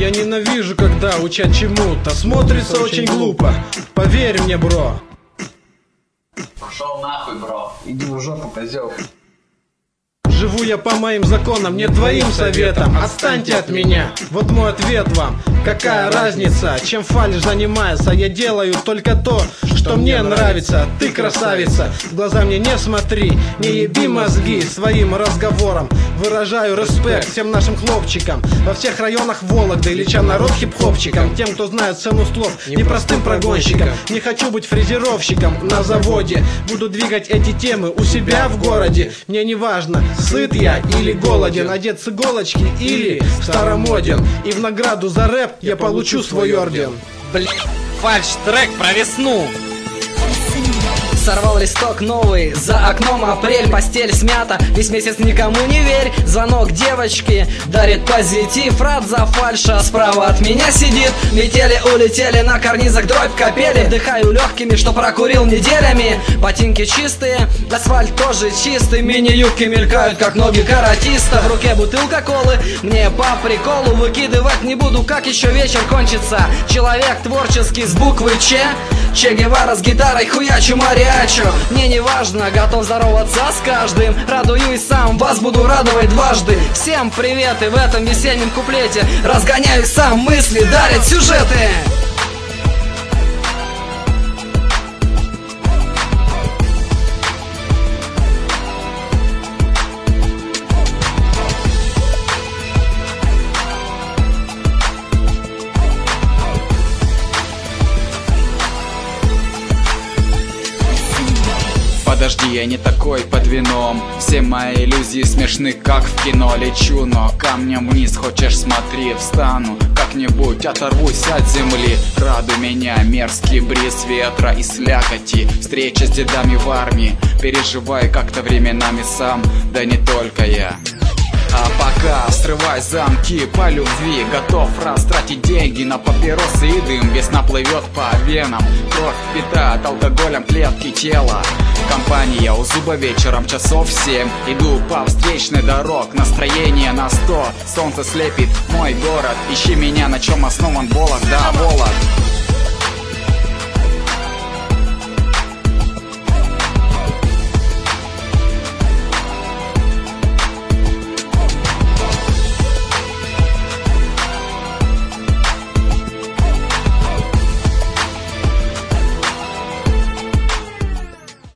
Я ненавижу, когда учат чему-то. Смотрится очень глупо, поверь мне, бро. Пошел нахуй, бро. Иди в жопу, козел. Живу я по моим законам, не твоим советам. Отстаньте от меня, вот мой ответ вам. Какая разница, чем фальшь занимается? Я делаю только то, что мне нравится. Ты красавица, в глаза мне не смотри, не еби мозги своим разговором. Выражаю респект всем нашим хлопчикам во всех районах Вологды, леча народ хип-хопчикам, тем, кто знает цену слов, непростым прогонщикам. Не хочу быть фрезеровщиком на заводе, буду двигать эти темы у себя в городе. Мне не важно, сыт я или голоден, одет с иголочки или старомоден. И в награду за рэп я получу свой орден. Блин, фальш-трек про весну. Сорвал листок новый, за окном апрель, постель смята, весь месяц никому не верь. Звонок девочки дарит позитив, рад за фальша, справа от меня сидит. Летели, улетели на карнизах дробь капели, вдыхаю легкими, что прокурил неделями. Ботинки чистые, асфальт тоже чистый, мини-юбки мелькают, как ноги каратиста. В руке бутылка колы, мне по приколу, выкидывать не буду, как еще вечер кончится. Человек творческий с буквы Че Гевара с гитарой хуячу мариачо. Мне не важно, готов здороваться с каждым. Радуюсь сам, вас буду радовать дважды. Всем привет, и в этом весеннем куплете разгоняю сам, мысли дарят сюжеты. Подожди, я не такой под вином. Все мои иллюзии смешны, как в кино. Лечу, но камнем вниз, хочешь смотри. Встану, как-нибудь оторвусь от земли. Радуй меня, мерзкий бриз ветра и слякоти. Встреча с дедами в армии. Переживаю как-то временами сам, да не только я. А пока срывай замки по любви, готов растратить деньги на папиросы и дым. Весна плывет по венам, кровь впитает алкоголем клетки тела. Компания у зуба вечером часов 7. Иду по встречной дорог, настроение на 100. Солнце слепит мой город, ищи меня, на чем основан Волок, да, Волок.